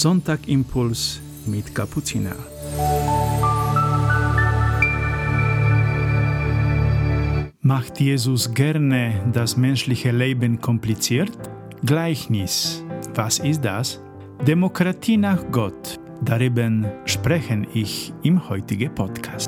Sonntagimpuls mit Kapuziner. Macht Jesus gerne das menschliche Leben kompliziert? Gleichnis. Was ist das? Demokratie nach Gott. Darüber spreche ich im heutigen Podcast.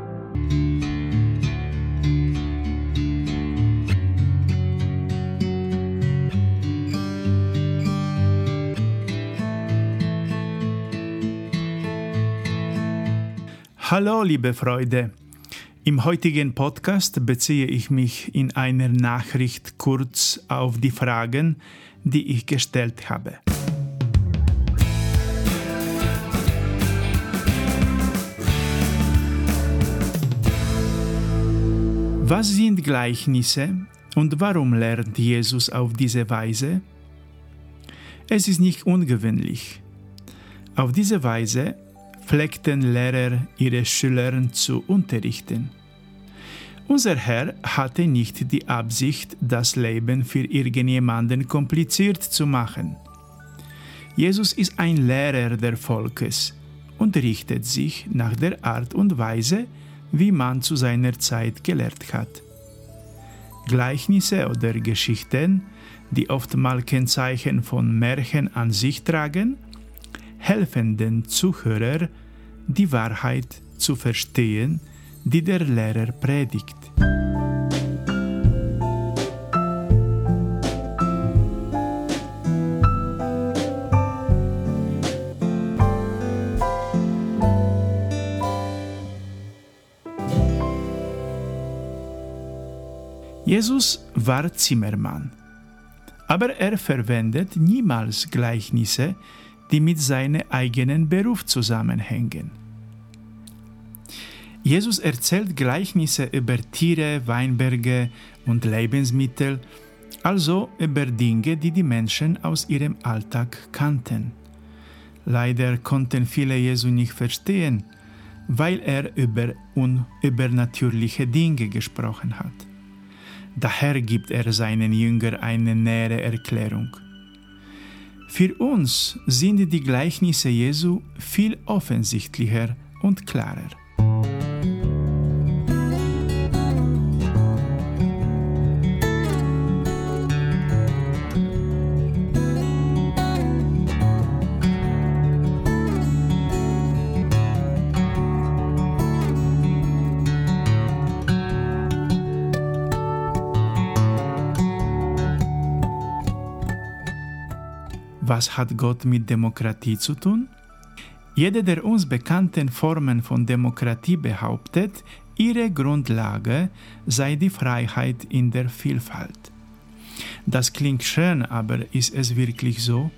Hallo, liebe Freunde! Im heutigen Podcast beziehe ich mich in einer Nachricht kurz auf die Fragen, die ich gestellt habe. Was sind Gleichnisse und warum lernt Jesus auf diese Weise? Es ist nicht ungewöhnlich. Auf diese Weise pflegten Lehrer ihre Schüler zu unterrichten. Unser Herr hatte nicht die Absicht, das Leben für irgendjemanden kompliziert zu machen. Jesus ist ein Lehrer des Volkes und richtet sich nach der Art und Weise, wie man zu seiner Zeit gelehrt hat. Gleichnisse oder Geschichten, die oftmals Kennzeichen von Märchen an sich tragen, helfen den Zuhörer, die Wahrheit zu verstehen, die der Lehrer predigt. Jesus war Zimmermann, aber er verwendet niemals Gleichnisse, die mit seinem eigenen Beruf zusammenhängen. Jesus erzählt Gleichnisse über Tiere, Weinberge und Lebensmittel, also über Dinge, die die Menschen aus ihrem Alltag kannten. Leider konnten viele Jesu nicht verstehen, weil er über übernatürliche Dinge gesprochen hat. Daher gibt er seinen Jüngern eine nähere Erklärung. Für uns sind die Gleichnisse Jesu viel offensichtlicher und klarer. Was hat Gott mit Demokratie zu tun? Jede der uns bekannten Formen von Demokratie behauptet, ihre Grundlage sei die Freiheit in der Vielfalt. Das klingt schön, aber ist es wirklich so?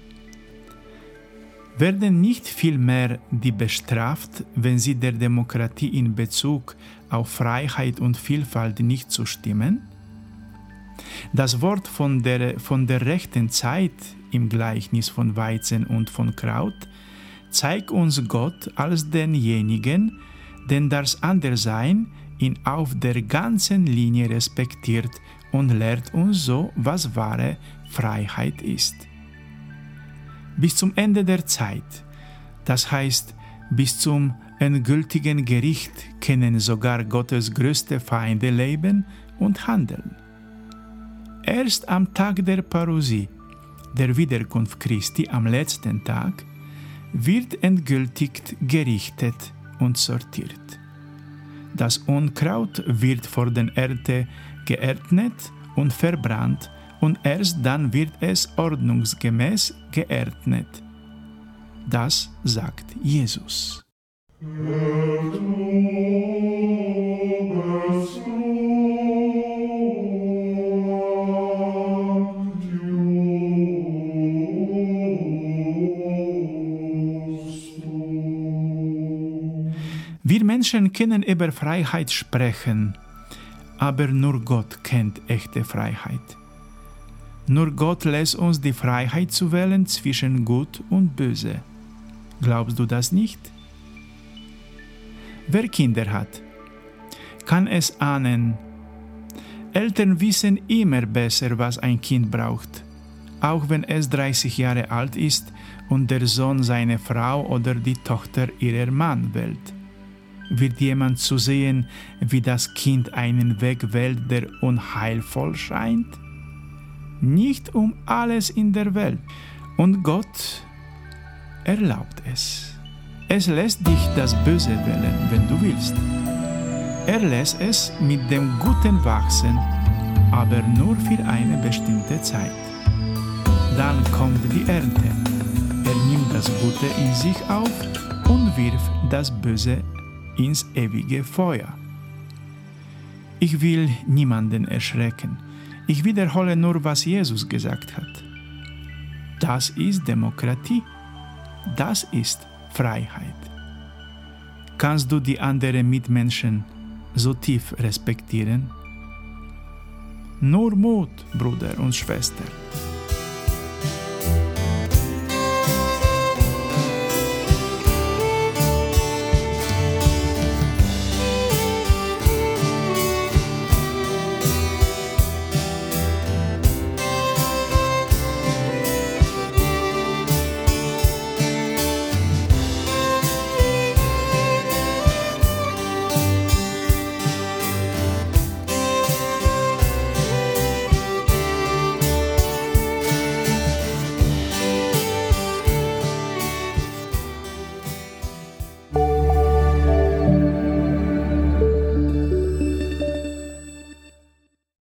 Werden nicht vielmehr die bestraft, wenn sie der Demokratie in Bezug auf Freiheit und Vielfalt nicht zustimmen? Das Wort von der rechten Zeit im Gleichnis von Weizen und von Kraut zeigt uns Gott als denjenigen, den das Anderssein ihn auf der ganzen Linie respektiert und lehrt uns so, was wahre Freiheit ist. Bis zum Ende der Zeit, das heißt bis zum endgültigen Gericht, können sogar Gottes größte Feinde leben und handeln. Erst am Tag der Parousie, der Wiederkunft Christi am letzten Tag, wird endgültig gerichtet und sortiert. Das Unkraut wird vor der Ernte geerntet und verbrannt und erst dann wird es ordnungsgemäß geerntet. Das sagt Jesus. Wir Menschen können über Freiheit sprechen, aber nur Gott kennt echte Freiheit. Nur Gott lässt uns die Freiheit zu wählen zwischen Gut und Böse. Glaubst du das nicht? Wer Kinder hat, kann es ahnen. Eltern wissen immer besser, was ein Kind braucht, auch wenn es 30 Jahre alt ist und der Sohn seine Frau oder die Tochter ihren Mann wählt. Wird jemand zu sehen, wie das Kind einen Weg wählt, der unheilvoll scheint? Nicht um alles in der Welt. Und Gott erlaubt es. Es lässt dich das Böse wählen, wenn du willst. Er lässt es mit dem Guten wachsen, aber nur für eine bestimmte Zeit. Dann kommt die Ernte. Er nimmt das Gute in sich auf und wirft das Böse ins ewige Feuer. Ich will niemanden erschrecken. Ich wiederhole nur, was Jesus gesagt hat. Das ist Demokratie. Das ist Freiheit. Kannst du die anderen Mitmenschen so tief respektieren? Nur Mut, Bruder und Schwester.